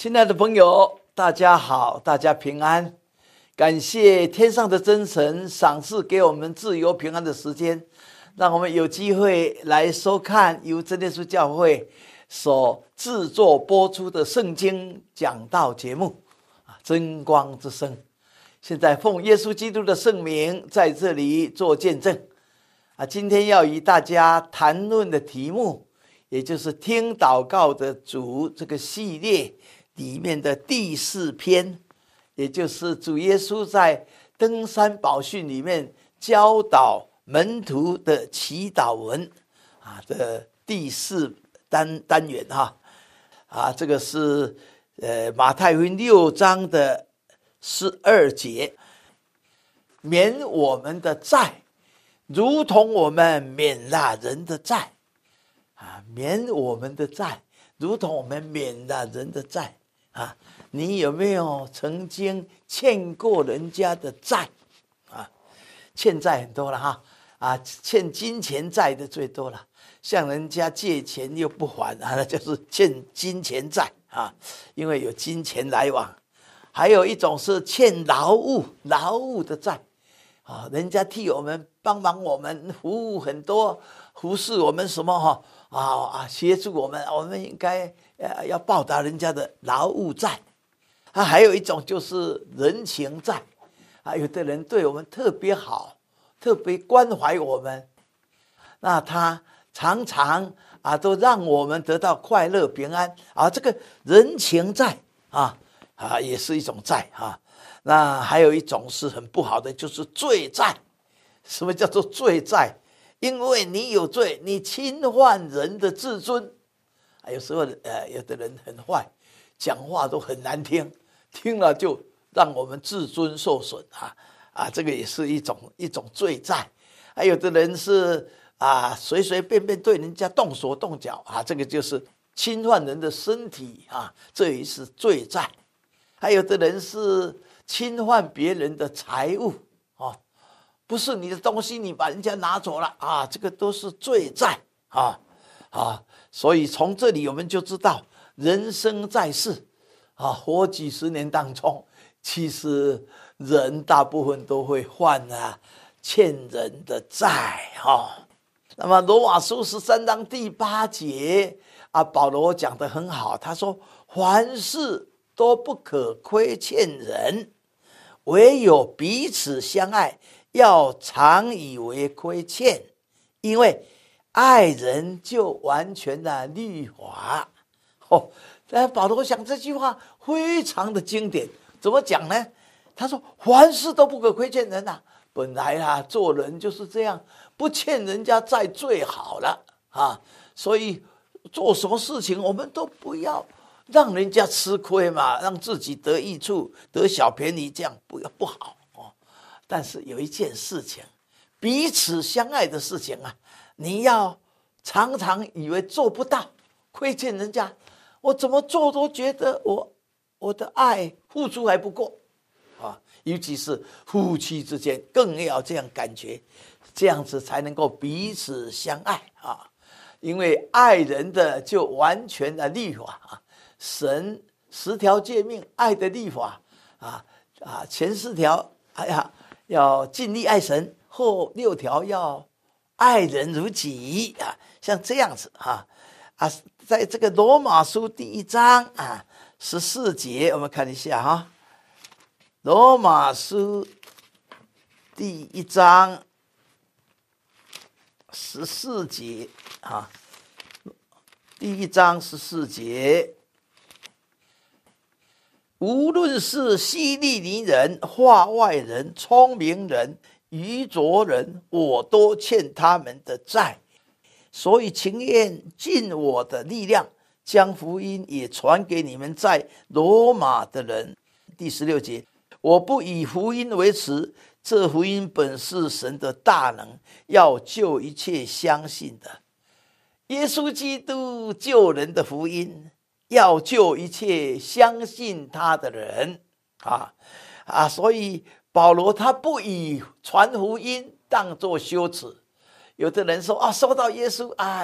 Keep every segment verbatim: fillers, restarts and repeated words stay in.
亲爱的朋友，大家好，大家平安。感谢天上的真神赏赐给我们自由平安的时间，让我们有机会来收看由真耶稣教会所制作播出的圣经讲道节目真光之声。现在奉耶稣基督的圣名在这里做见证啊，今天要与大家谈论的题目，也就是听祷告的主这个系列里面的第四篇，也就是主耶稣在登山宝训里面教导门徒的祈祷文啊的第四单单元哈啊，这个是呃马太福音六章的十二节，免我们的债，如同我们免了人的债啊，免我们的债，如同我们免了人的债啊。你有没有曾经欠过人家的债啊？欠债很多了哈啊，欠金钱债的最多了，向人家借钱又不还啊，那就是欠金钱债啊，因为有金钱来往。还有一种是欠劳务劳务的债啊，人家替我们帮忙，我们服务很多，服侍我们什么哈啊啊，协助我们，我们应该呃要报答人家的劳务债。啊，还有一种就是人情债啊，有的人对我们特别好，特别关怀我们，那他常常啊都让我们得到快乐平安啊，这个人情债啊啊也是一种债啊。那还有一种是很不好的，就是罪债。什么叫做罪债？因为你有罪，你侵犯人的自尊啊，有时候呃有的人很坏，讲话都很难听，听了就让我们自尊受损啊啊，这个也是一种一种罪债。还有的人是啊随随便便对人家动手动脚啊，这个就是侵犯人的身体啊，这也是罪债。还有的人是侵犯别人的财物啊，不是你的东西，你把人家拿走了啊，这个都是罪债啊啊。所以从这里我们就知道，人生在世啊，活几十年当中，其实人大部分都会犯啊欠人的债哈。那么罗马书十三章第八节啊，保罗讲得很好，他说：凡事都不可亏欠人，唯有彼此相爱，要常以为亏欠，因为爱人就完全了律法。哦，但保罗讲这句话非常的经典，怎么讲呢？他说凡事都不可亏欠人啊，本来啊做人就是这样，不欠人家债最好了啊，所以做什么事情我们都不要让人家吃亏嘛，让自己得益处，得小便宜，这样不要不好哦。但是有一件事情，彼此相爱的事情啊，你要常常以为做不到，亏欠人家，我怎么做都觉得我我的爱付出还不够啊。尤其是夫妻之间更要这样感觉，这样子才能够彼此相爱啊。因为爱人的就完全的律法啊。神十条诫命爱的律法啊啊，前四条哎呀要尽力爱神，后六条要爱人如己啊，像这样子哈啊，在这个罗马书第一章啊十四节，我们看一下哈，罗马书第一章十四节啊，第一章十四节。无论是希利尼人、化外人、聪明人、愚拙人，我都欠他们的债，所以情愿尽我的力量，将福音也传给你们在罗马的人。第十六节，我不以福音为耻，这福音本是神的大能，要救一切相信的。耶稣基督救人的福音，要救一切相信他的人啊啊！所以保罗他不以传福音当作羞耻。有的人说啊，说到耶稣，哎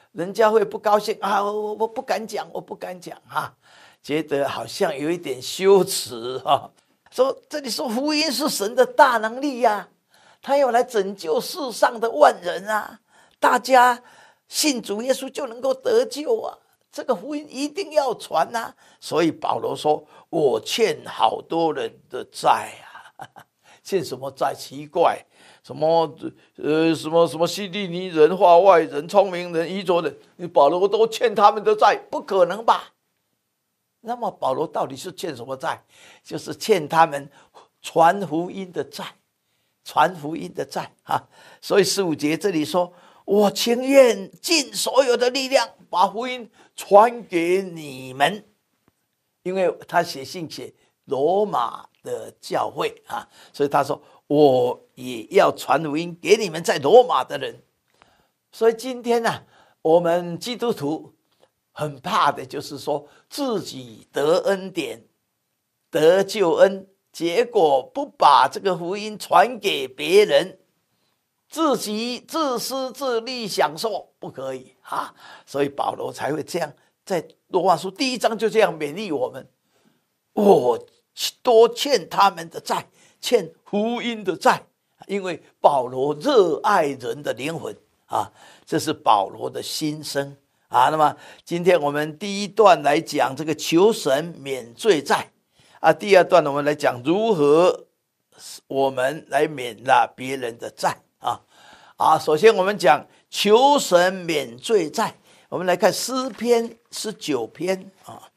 人家会不高兴啊，我我不敢讲，我不敢讲哈，觉得好像有一点羞耻哈。说这里说福音是神的大能力呀、啊，他要来拯救世上的万人啊，大家信主耶稣就能够得救啊，这个福音一定要传啊。所以保罗说，我欠好多人的债啊，欠什么债？奇怪，什么呃什么什么希利尼人、化外人、聪明人、愚拙人，保罗都欠他们的债，不可能吧？那么保罗到底是欠什么债？就是欠他们传福音的债，传福音的债啊！所以十五节这里说，我情愿尽所有的力量把福音传给你们，因为他写信写罗马的教会啊，所以他说我也要传福音给你们在罗马的人。所以今天呢、啊，我们基督徒很怕的就是说自己得恩典得救恩，结果不把这个福音传给别人，自己自私自利享受，不可以啊！所以保罗才会这样在罗马书第一章就这样勉励我们，我多欠他们的债，欠福音的债，因为保罗热爱人的灵魂啊，这是保罗的心声啊。那么今天我们第一段来讲这个求神免罪债啊，第二段我们来讲如何我们来免了别人的债啊。啊，首先我们讲求神免罪债，我们来看诗篇十九篇啊，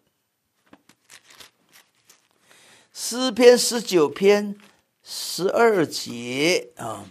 诗篇十九篇十二节啊。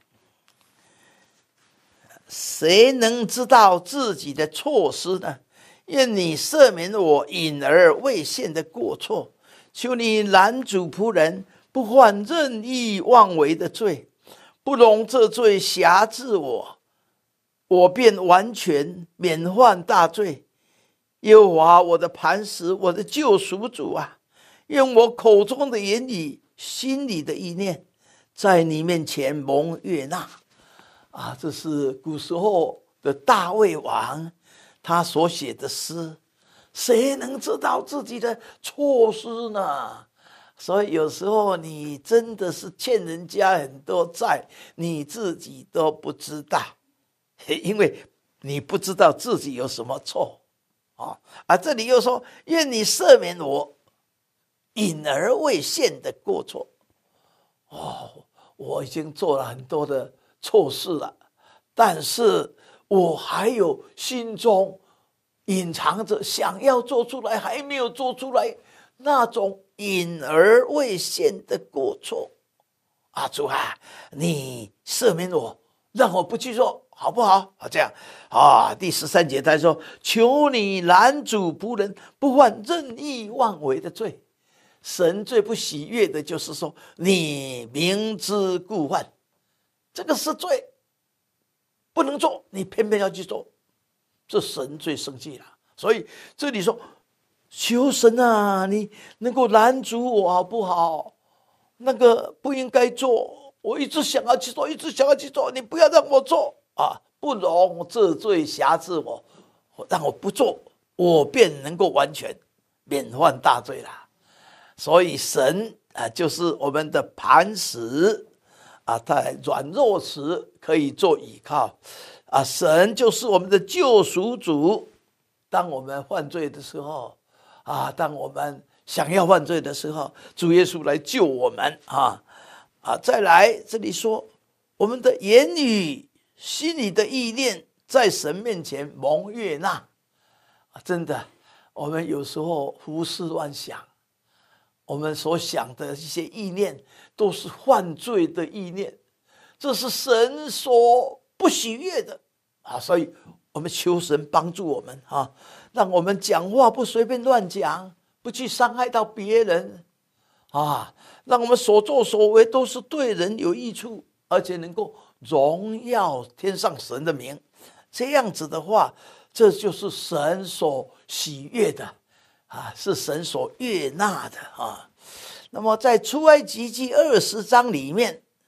谁能知道自己的错失呢？愿你赦免我隐而未现的过错，求你拦阻仆人不犯任意妄为的罪，不容这罪辖制我，我便完全免犯大罪。耶和华我的磐石，我的救赎主啊，愿我口中的言语心里的意念在你面前蒙悦纳啊，这是古时候的大卫王他所写的诗。谁能知道自己的错失呢？所以有时候你真的是欠人家很多债，你自己都不知道，因为你不知道自己有什么错啊。啊，这里又说愿你赦免我隐而未现的过错。哦，我已经做了很多的错事了，但是我还有心中隐藏着想要做出来还没有做出来那种隐而未现的过错啊，主啊，你赦免我，让我不去做，好不好？好，这样啊。第十三节他说，求你拦阻仆人不犯任意妄为的罪。神最不喜悦的就是说你明知故犯，这个是罪，不能做，你偏偏要去做，这神最生气了。所以这里说求神啊，你能够拦阻我好不好？那个不应该做，我一直想要去做，一直想要去做，你不要让我做啊！不容这罪辖制我，让我不做，我便能够完全免犯大罪了。所以神啊，就是我们的磐石啊，他软弱时可以做倚靠啊。神就是我们的救赎主，当我们犯罪的时候啊，当我们想要犯罪的时候，主耶稣来救我们啊啊！再来这里说，我们的言语、心里的意念，在神面前蒙悦纳啊！真的，我们有时候胡思乱想。我们所想的一些意念都是犯罪的意念，这是神所不喜悦的啊！所以我们求神帮助我们啊，让我们讲话不随便乱讲，不去伤害到别人啊，让我们所作所为都是对人有益处，而且能够荣耀天上神的名。这样子的话，这就是神所喜悦的啊，是神所悦纳的啊。那么在出埃及记二十章里面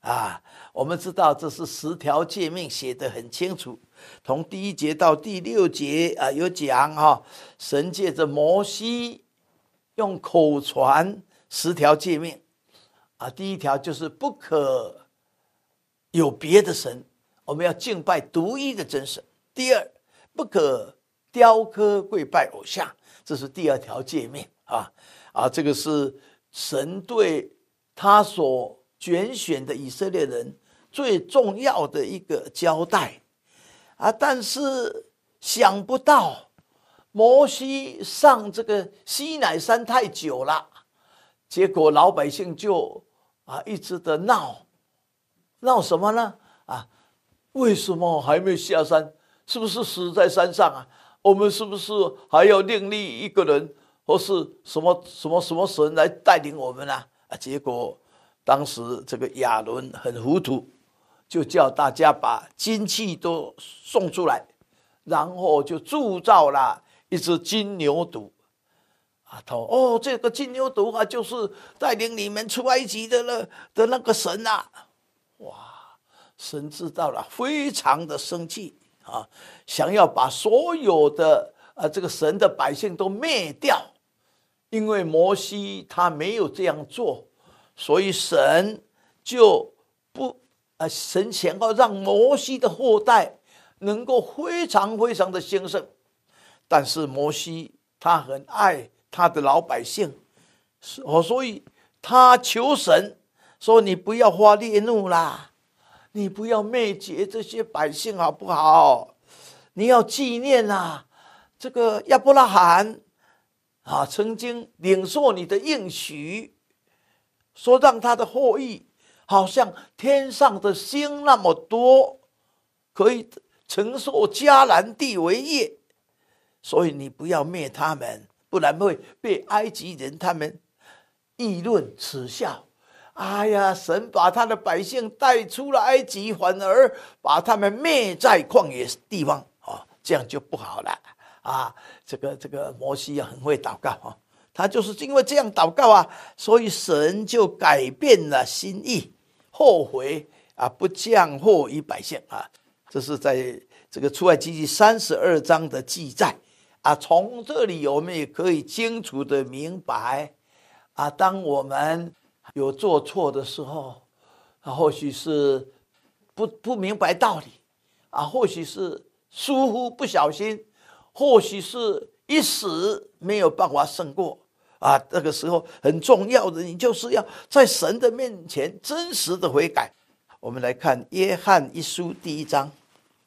啊。我们知道这是十条诫命写得很清楚，从第一节到第六节啊有讲哈、哦，神借着摩西用口传十条诫命啊。第一条就是不可有别的神，我们要敬拜独一的真神。第二，不可雕刻跪拜偶像，这是第二条诫命啊啊，这个是神对他所拣选的以色列人最重要的一个交代啊。但是想不到摩西上这个西乃山太久了，结果老百姓就啊一直的闹闹什么呢？啊，为什么还没下山？是不是死在山上啊？我们是不是还要另立一个人，或是什么什么什么神来带领我们啊？啊，结果当时这个亚伦很糊涂，就叫大家把金器都送出来，然后就铸造了一只金牛犊啊，他哦，这个金牛犊啊，就是带领你们出埃及的了的那个神啊！哇，神知道了，非常的生气啊，想要把所有的啊这个神的百姓都灭掉，因为摩西他没有这样做，所以神就不啊，神想要让摩西的后代能够非常非常的兴盛，但是摩西他很爱他的老百姓，所以他求神说：“你不要发烈怒啦，你不要灭绝这些百姓好不好？你要纪念啊，这个亚伯拉罕啊，曾经领受你的应许，说让他的后裔好像天上的星那么多，可以承受迦南地为业，所以你不要灭他们，不然会被埃及人他们议论耻笑。哎呀，神把他的百姓带出了埃及，反而把他们灭在旷野地方啊，这样就不好了啊！这个这个摩西很会祷告啊，他就是因为这样祷告啊，所以神就改变了心意，后悔啊，不降祸于百姓啊。这是在这个出埃及记三十二章的记载啊。从这里我们也可以清楚的明白啊，当我们有做错的时候啊，或许是不不明白道理啊，或许是疏忽不小心，或许是一时没有办法胜过啊。这个时候很重要的，你就是要在神的面前真实的悔改。我们来看约翰一书第一章，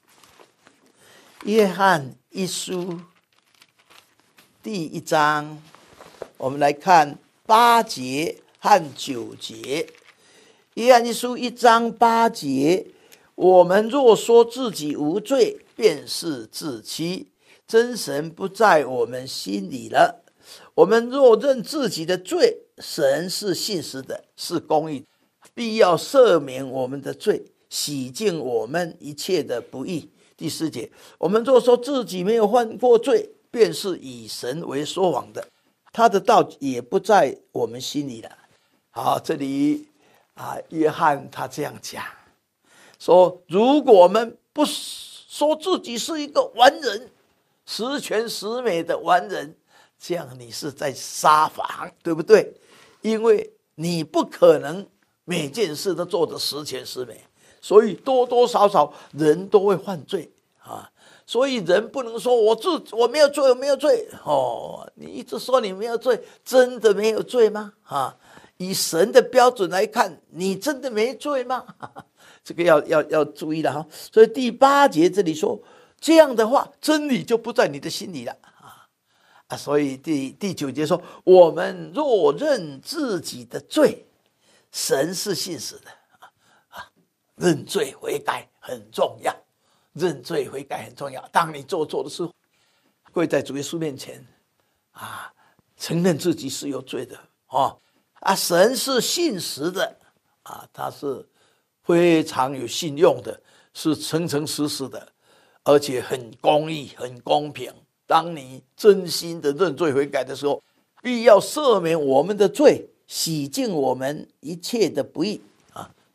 约翰一书第一章，我们来看八节和九节。约翰一书一章八节，我们若说自己无罪，便是自欺，真神不在我们心里了。我们若认自己的罪，神是信实的，是公义，必要赦免我们的罪，洗净我们一切的不义。第四节，我们若说自己没有犯过罪，便是以神为说谎的，他的道也不在我们心里了。好，这里啊，约翰他这样讲说，如果我们不说自己是一个完人，十全十美的完人，这样你是在撒谎，对不对？因为你不可能每件事都做得十全十美，所以多多少少人都会犯罪啊。所以人不能说我自我没有罪，我没有罪哦。你一直说你没有罪，真的没有罪吗？啊，以神的标准来看，你真的没罪吗？这个要要要注意了哈。所以第八节这里说，这样的话，真理就不在你的心里了啊啊。所以第第九节说，我们若认自己的罪，神是信实的啊。认罪悔改很重要。认罪悔改很重要。当你做错的时候，跪在主耶稣面前啊，承认自己是有罪的哦啊，神是信实的啊，他是非常有信用的，是诚诚实实的，而且很公义、很公平。当你真心的认罪悔改的时候，必要赦免我们的罪，洗净我们一切的不义啊。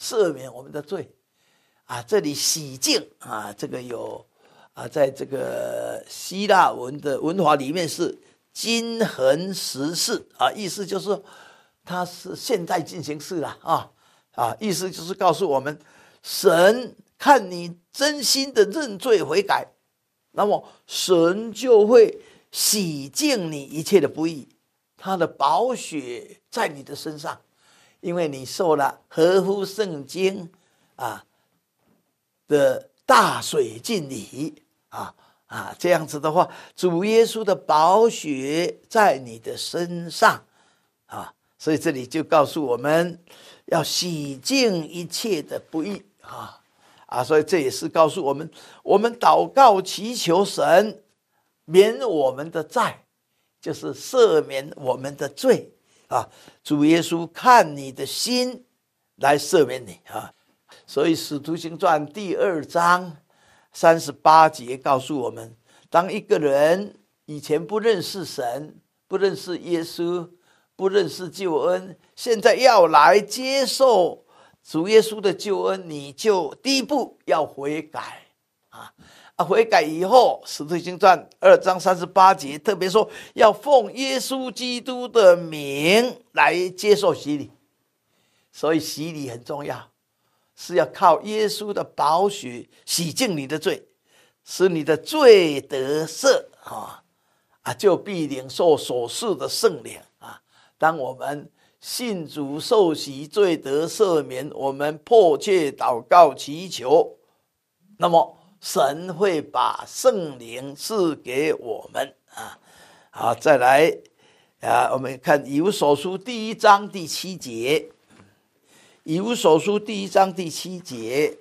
赦免我们的罪啊。这里洗净啊，这个有啊，在这个希腊文的文法里面是今恒时式啊，意思就是说它是现在进行式了啊啊，意思就是告诉我们，神看你真心的认罪悔改，那么神就会洗净你一切的不义，他的宝血在你的身上，因为你受了合乎圣经啊的大水浸礼啊啊，这样子的话，主耶稣的宝血在你的身上啊，所以这里就告诉我们要洗净一切的不义啊啊，所以这也是告诉我们，我们祷告祈求神免我们的债，就是赦免我们的罪啊。主耶稣看你的心来赦免你啊。所以使徒行传第二章三十八节告诉我们，当一个人以前不认识神，不认识耶稣，不认识救恩，现在要来接受主耶稣的救恩，你就第一步要悔改啊！啊，悔改以后，使徒行传二章三十八节特别说，要奉耶稣基督的名来接受洗礼。所以洗礼很重要，是要靠耶稣的宝血洗净你的罪，使你的罪得赦啊啊，就必领受所赐的圣灵啊！当我们信主受洗，罪得赦免，我们迫切祷告祈求，那么神会把圣灵赐给我们啊！好，再来啊，我们看以弗所书第一章第七节，以弗所书第一章第七节，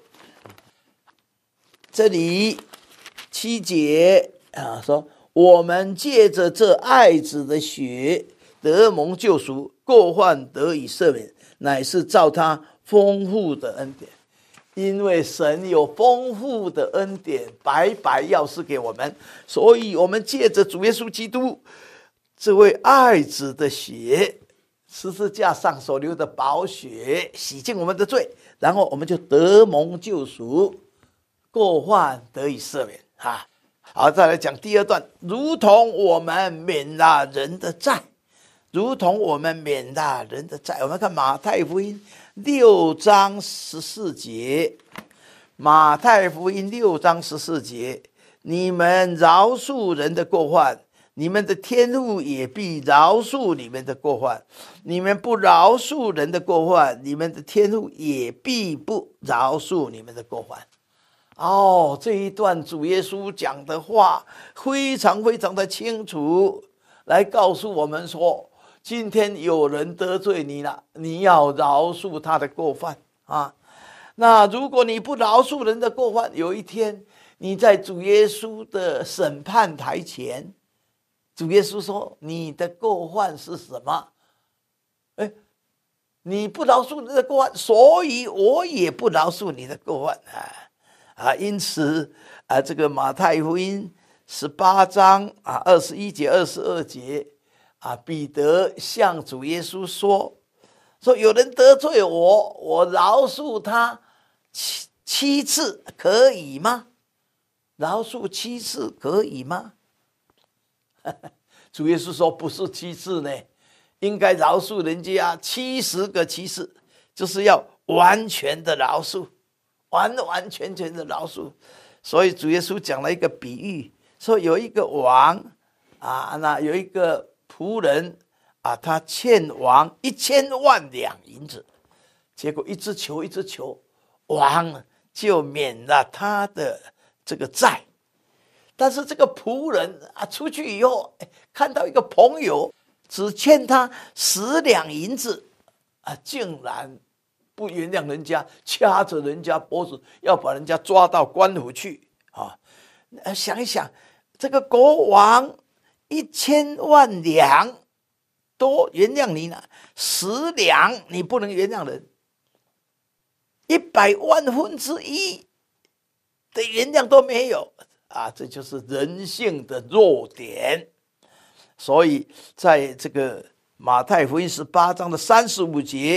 这里七节啊说，我们借着这爱子的血得蒙救赎，过患得以赦免，乃是照他丰富的恩典。因为神有丰富的恩典，白白要赐给我们，所以我们借着主耶稣基督这位爱子的血，十字架上所流的宝血，洗净我们的罪，然后我们就得蒙救赎，过患得以赦免啊。好，再来讲第二段，如同我们免了人的债，如同我们免了人的债。我们看马太福音六章十四节，马太福音六章十四节，你们饶恕人的过患，你们的天父也必饶恕你们的过患；你们不饶恕人的过患，你们的天父也必不饶恕你们的过患。哦，这一段主耶稣讲的话非常非常的清楚，来告诉我们说，今天有人得罪你了，你要饶恕他的过犯啊。那如果你不饶恕人的过犯，有一天你在主耶稣的审判台前，主耶稣说你的过犯是什么？哎，你不饶恕人的过犯，所以我也不饶恕你的过犯啊啊！因此啊，这个马太福音十八章啊二十一节二十二节。啊，彼得向主耶稣说：“说有人得罪我，我饶恕他七七次，可以吗？饶恕七次可以吗？”主耶稣说：“不是七次呢，应该饶恕人家七十个七次，就是要完全的饶恕，完完全全的饶恕。”所以主耶稣讲了一个比喻，说有一个王啊，那有一个仆人啊，他欠王一千万两银子，结果一直求一直求，王就免了他的这个债。但是这个仆人啊，出去以后看到一个朋友只欠他十两银子啊，竟然不原谅人家，掐着人家脖子，要把人家抓到官府去啊！想一想，这个国王一千万两都原谅你了，十两你不能原谅人，一百万分之一的原谅都没有啊！这就是人性的弱点。所以在这个马太福音十八章的三十五节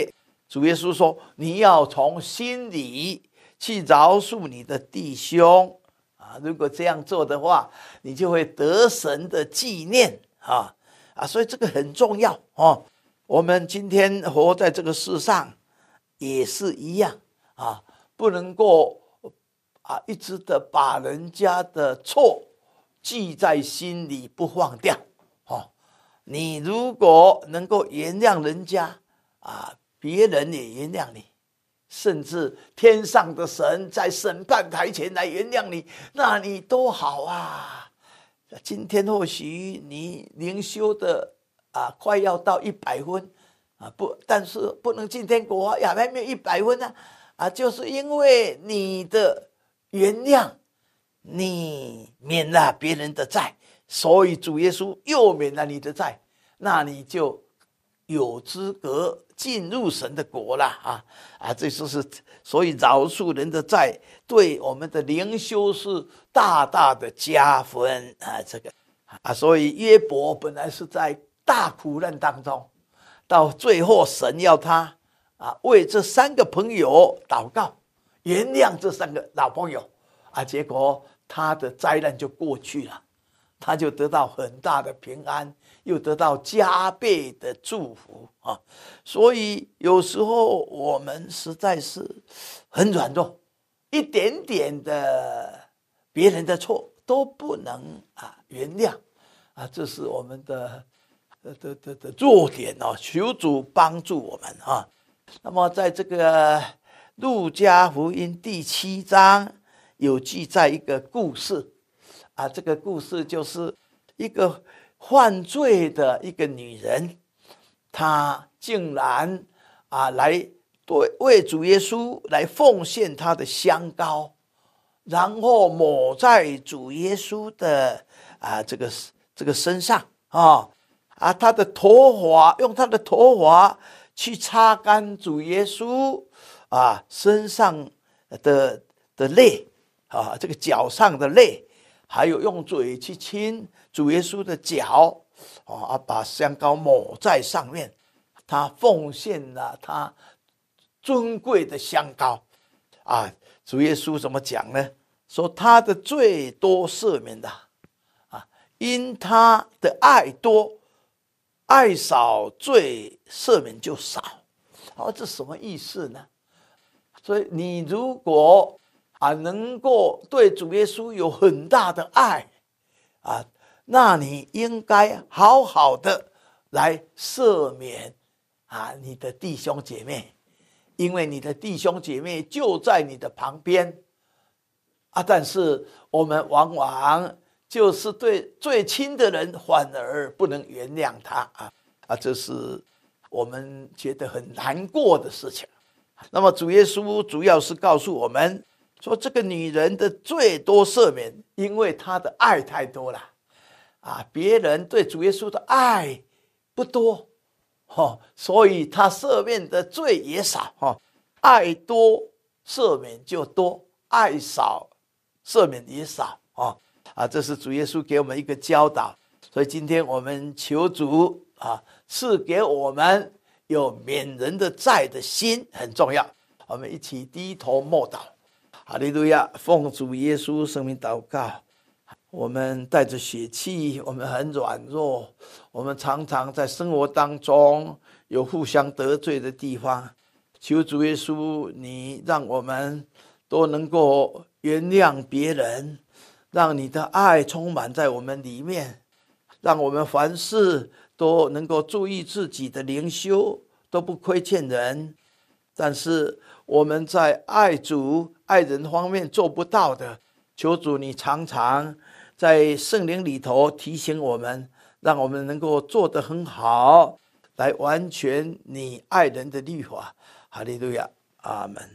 主耶稣说，你要从心里去饶恕你的弟兄啊，如果这样做的话，你就会得神的纪念啊啊，所以这个很重要哦。我们今天活在这个世上也是一样啊，不能够啊一直的把人家的错记在心里不放掉哦。你如果能够原谅人家啊，别人也原谅你，甚至天上的神在审判台前来原谅你，那你多好啊！今天或许你灵修的啊，快要到一百分啊，不，但是不能进天国啊，也还没有一百分啊啊，就是因为你的原谅，你免了别人的债，所以主耶稣又免了你的债，那你就有资格进入神的国了啊啊！这就是所以饶恕人的债，对我们的灵修是大大的加分啊！这个啊，所以约伯本来是在大苦难当中，到最后神要他啊为这三个朋友祷告，原谅这三个老朋友啊，结果他的灾难就过去了，他就得到很大的平安，又得到加倍的祝福啊！所以有时候我们实在是很软弱，一点点的别人的错都不能啊原谅啊，这是我们的的的的弱点哦。求主帮助我们啊！那么在这个路加福音第七章有记载一个故事啊，这个故事就是一个犯罪的一个女人，她竟然啊来对为主耶稣来奉献她的香膏，然后抹在主耶稣的啊这个这个身上啊啊，她的头发用她的头发去擦干主耶稣啊身上的的泪啊，这个脚上的泪，还有用嘴去亲主耶稣的脚啊，把香膏抹在上面，他奉献了他尊贵的香膏啊。主耶稣怎么讲呢？说他的罪多赦免的啊，因他的爱多，爱少罪赦免就少。哦，这什么意思呢？所以你如果啊能够对主耶稣有很大的爱啊，那你应该好好的来赦免啊你的弟兄姐妹，因为你的弟兄姐妹就在你的旁边啊。但是我们往往就是对最亲的人反而不能原谅他啊啊，这是我们觉得很难过的事情。那么主耶稣主要是告诉我们说，这个女人的罪多赦免，因为她的爱太多了啊，别人对主耶稣的爱不多哦，所以她赦免的罪也少哦。爱多赦免就多，爱少赦免也少哦啊，这是主耶稣给我们一个教导。所以今天我们求主啊，赐给我们有免人的债的心，很重要。我们一起低头默祷。哈利路亚，奉主耶稣圣名祷告。我们带着血气，我们很软弱，我们常常在生活当中有互相得罪的地方。求主耶稣，你让我们都能够原谅别人，让你的爱充满在我们里面，让我们凡事都能够注意自己的灵修，都不亏欠人。但是我们在爱主爱人方面做不到的，求主你常常在圣灵里头提醒我们，让我们能够做得很好，来完全你爱人的律法。哈利路亚，阿们。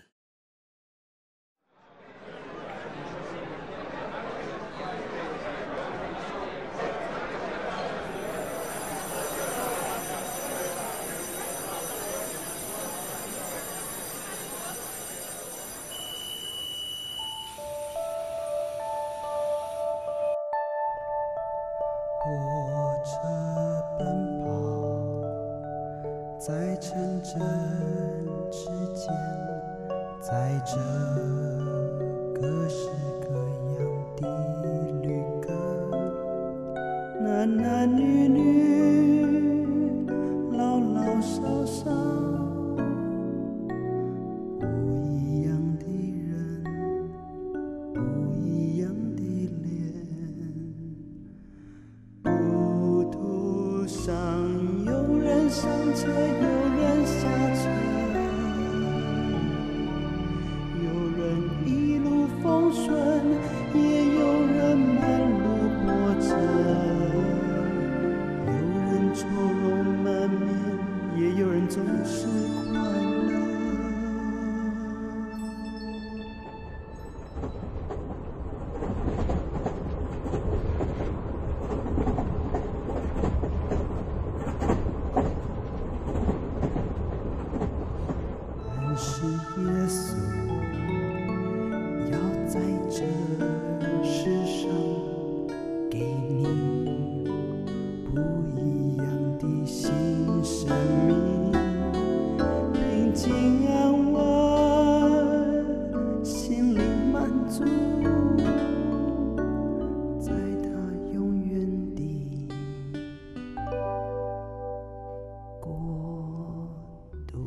我这奔跑在城镇这各式各样的旅客，男男女女，老老少少，不一样的人，不一样的脸，路途上有人上车，有人下车，一路风顺，也有人满路波折，有人愁容满面，也有人总是快乐。但是耶稣在这世上给你不一样的新生命，平静安稳，心灵满足，在他永远的国度。